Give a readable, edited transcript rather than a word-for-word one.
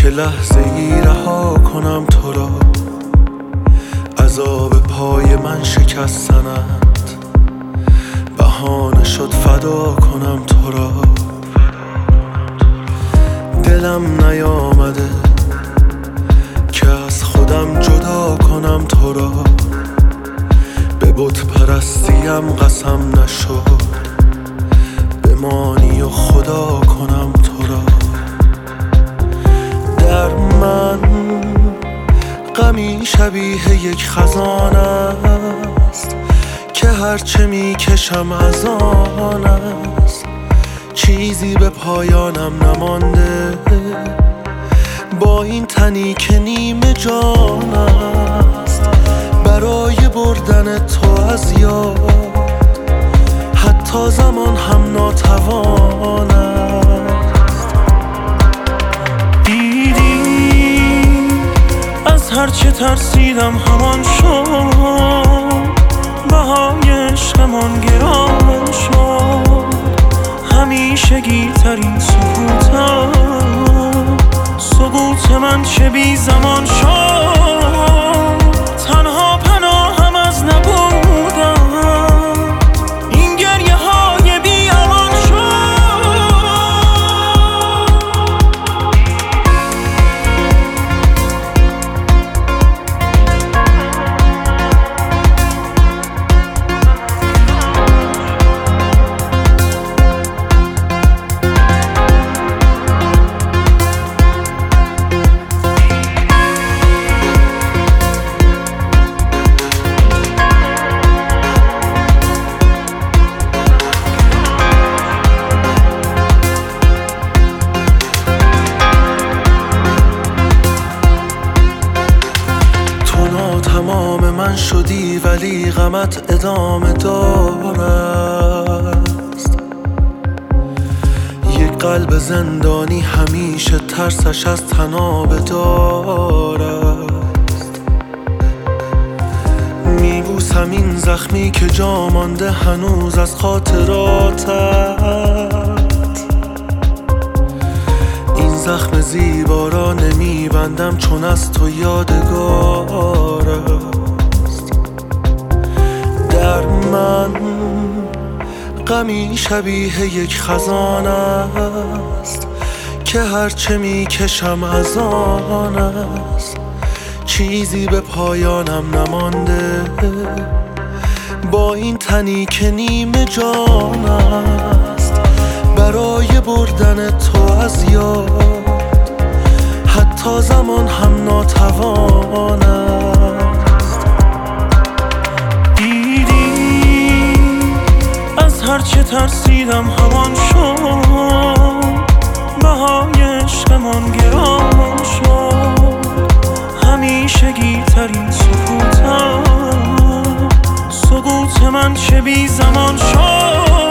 لحظه ای رها کنم تو را، عذاب پای من شکستنت بهانه شد فدا کنم تو را. دلم نیامده که از خودم جدا کنم تو را، به بت پرستیم قسم نشد بمانی و خدا کنم تو را. در من غمی شبیه یک خزان است که هرچه میکشم از آن است، چیزی به پایانم نمانده با این تنی که نیمه جان است. برای بردن تو از یاد حتی زمان هم ناتوان است. دیدی از هرچه ترسیدم همان شد، بهای عشقمان گران شد. همیشگی ترین سکوتم، سکوت من چه بی زمان شد. تنها پناهم از نبودم، این گریه های بی امان شد. تمام من شدی ولی غمت ادامه دارست. یک قلب زندانی همیشه ترسش از تنابه دارست. میبوسم این زخمی که جا مانده هنوز از خاطراتت. این زخم زیبا را نمیبندم چون از تو یادگار است. در من غمی شبیه یک خزان است که هرچه میکشم از آن است، چیزی به پایانم نمانده با این تنی که نیمه جان است. برای بردن تو از یاد حتی زمان هم ناتوان است. دیدی از هرچه ترسیدم همان شد، بهای عشقمان گران شد. همیشگی ترین سکوتم، سکوت من چه بی زمان شد.